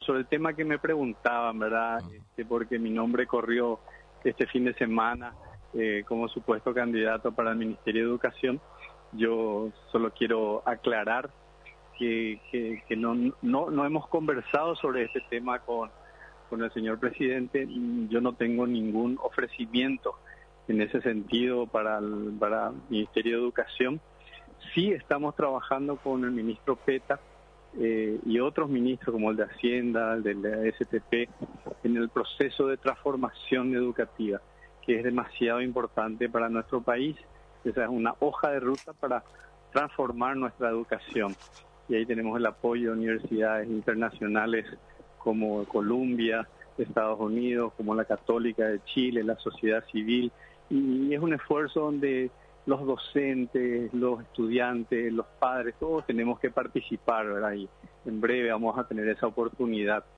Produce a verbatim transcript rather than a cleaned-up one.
sobre el tema que me preguntaban, ¿verdad? Este, porque mi nombre corrió este fin de semana eh, como supuesto candidato para el Ministerio de Educación. Yo solo quiero aclarar que, que, que no, no, no hemos conversado sobre este tema con, con el señor presidente. Yo no tengo ningún ofrecimiento en ese sentido para el, para el Ministerio de Educación. Sí estamos trabajando con el ministro Peta eh, y otros ministros como el de Hacienda, el de la S T P, en el proceso de transformación educativa, que es demasiado importante para nuestro país. Esa es una hoja de ruta para transformar nuestra educación. Y ahí tenemos el apoyo de universidades internacionales como Columbia, Estados Unidos, como la Católica de Chile, la sociedad civil. Y es un esfuerzo donde los docentes, los estudiantes, los padres, todos tenemos que participar, ¿verdad? Y en breve vamos a tener esa oportunidad.